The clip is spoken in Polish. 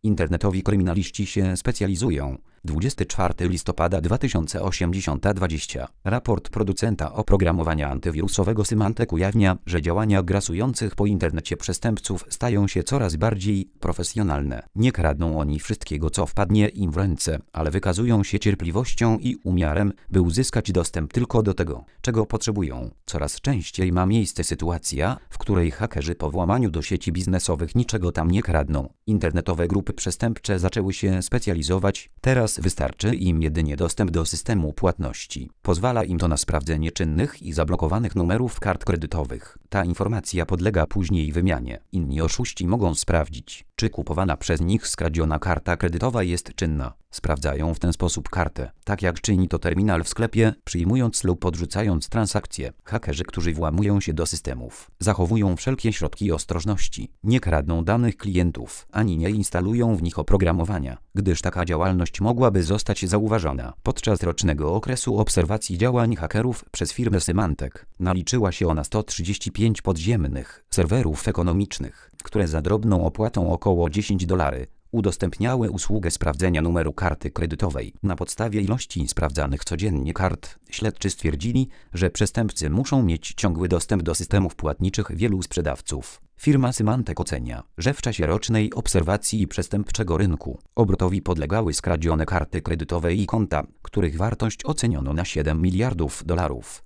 Internetowi kryminaliści się specjalizują. 24 listopada 2020. Raport producenta oprogramowania antywirusowego Symantec ujawnia, że działania grasujących po internecie przestępców stają się coraz bardziej profesjonalne. Nie kradną oni wszystkiego, co wpadnie im w ręce, ale wykazują się cierpliwością i umiarem, by uzyskać dostęp tylko do tego, czego potrzebują. Coraz częściej ma miejsce sytuacja, w której hakerzy po włamaniu do sieci biznesowych niczego tam nie kradną. Internetowe grupy przestępcze zaczęły się specjalizować. Teraz wystarczy im jedynie dostęp do systemu płatności. Pozwala im to na sprawdzenie czynnych i zablokowanych numerów kart kredytowych. Ta informacja podlega później wymianie. Inni oszuści mogą sprawdzić, czy kupowana przez nich skradziona karta kredytowa jest czynna. Sprawdzają w ten sposób kartę, tak jak czyni to terminal w sklepie, przyjmując lub odrzucając transakcje. Hakerzy, którzy włamują się do systemów, zachowują wszelkie środki ostrożności. Nie kradną danych klientów, ani nie instalują w nich oprogramowania, gdyż taka działalność mogłaby zostać zauważona. Podczas rocznego okresu obserwacji działań hakerów przez firmę Symantec naliczyła się ona 135 podziemnych serwerów ekonomicznych, które za drobną opłatą około $10 udostępniały usługę sprawdzenia numeru karty kredytowej. Na podstawie ilości sprawdzanych codziennie kart, śledczy stwierdzili, że przestępcy muszą mieć ciągły dostęp do systemów płatniczych wielu sprzedawców. Firma Symantec ocenia, że w czasie rocznej obserwacji przestępczego rynku obrotowi podlegały skradzione karty kredytowe i konta, których wartość oceniono na $7 miliardów.